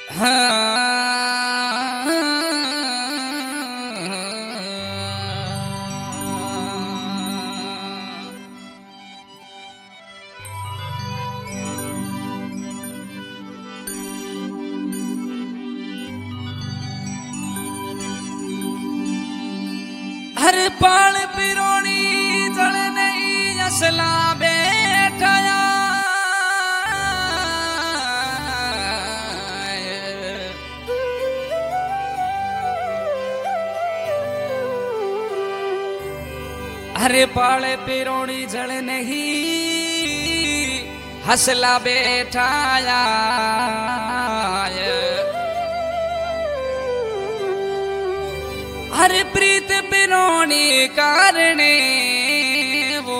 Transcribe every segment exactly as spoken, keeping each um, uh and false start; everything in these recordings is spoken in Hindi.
हर पाल पिरोनी जल नहीं असला बैठाया हरे पाले पिरोनी जल नहीं हसला बैठाया हर प्रीत पिरोनी कारणे वो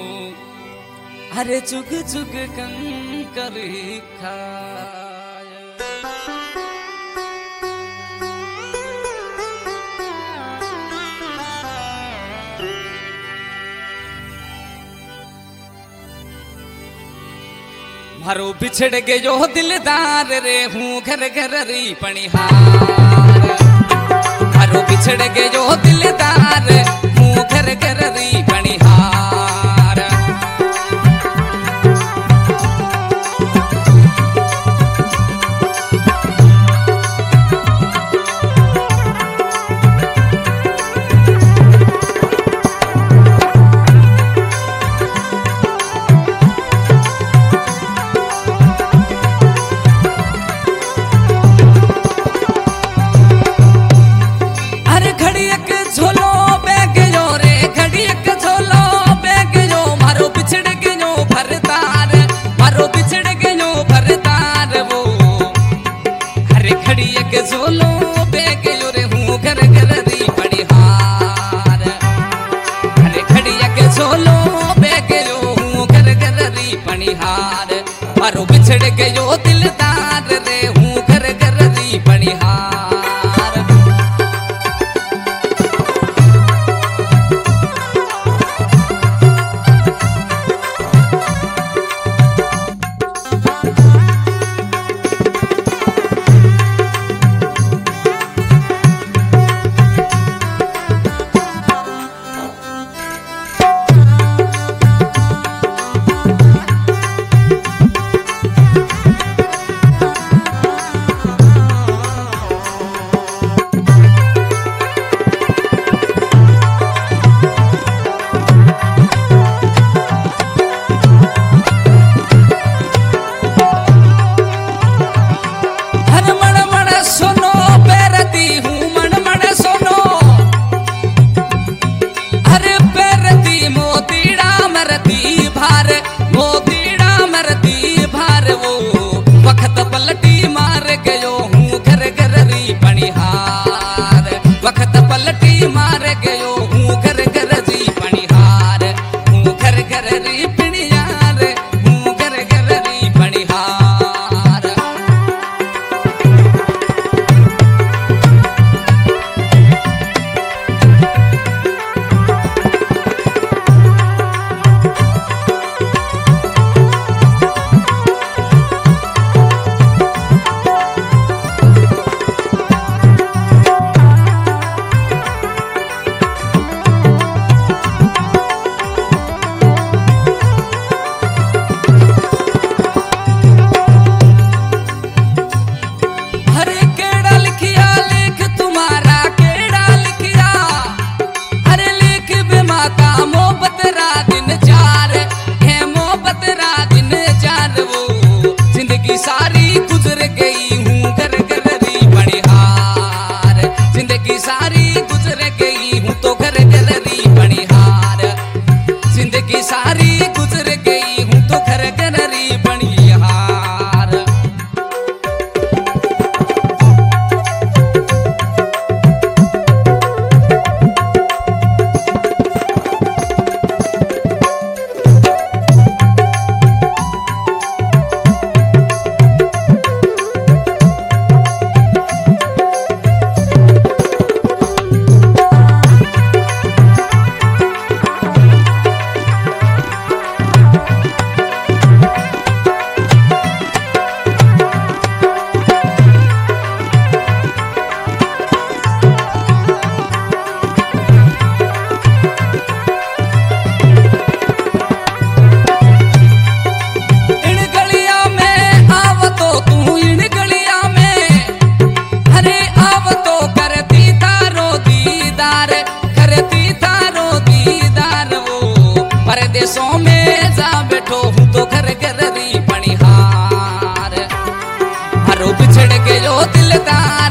हरे चुग चुग कंकर खाय मारो बिछड़ गयो दिलदार रे हूँ घर घर री पणिहार मारो बिछड़ गयो दिलदार हूँ घर घर री पणिहार मारो बिछड़ गयो दिलदार रे हूँ घर घर री पणिहार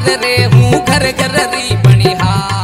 दिलदार रे हूँ घर घर री पणिहार।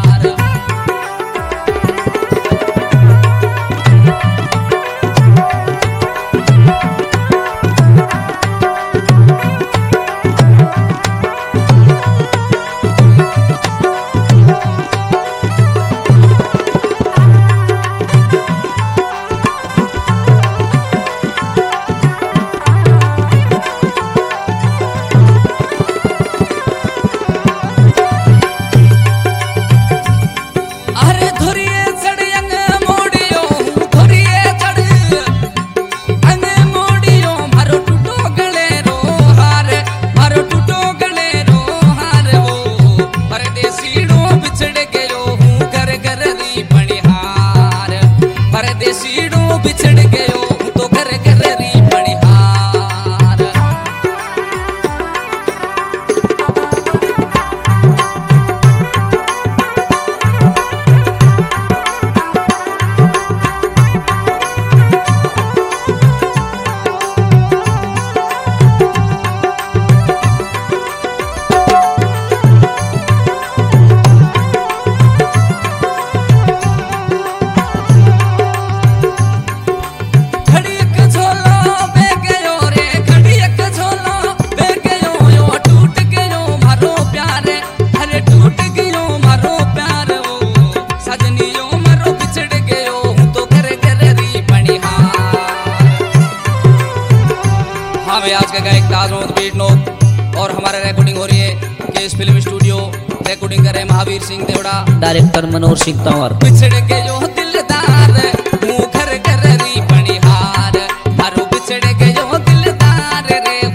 बिछड़ गयो तो घर घर री पणिहार। आज का गायक ताज मोहम्मद बीटनोक और हमारा रिकॉर्डिंग हो रही है केस फिल्म स्टूडियो। रिकॉर्डिंग कर रहे हैं महावीर सिंह देवड़ा, डायरेक्टर मनोज सिंह तंवर। बिछड़ के जो दिलदार हूँ घर घर री पणिहार, मारो बिछड़ के जो दिलदार रे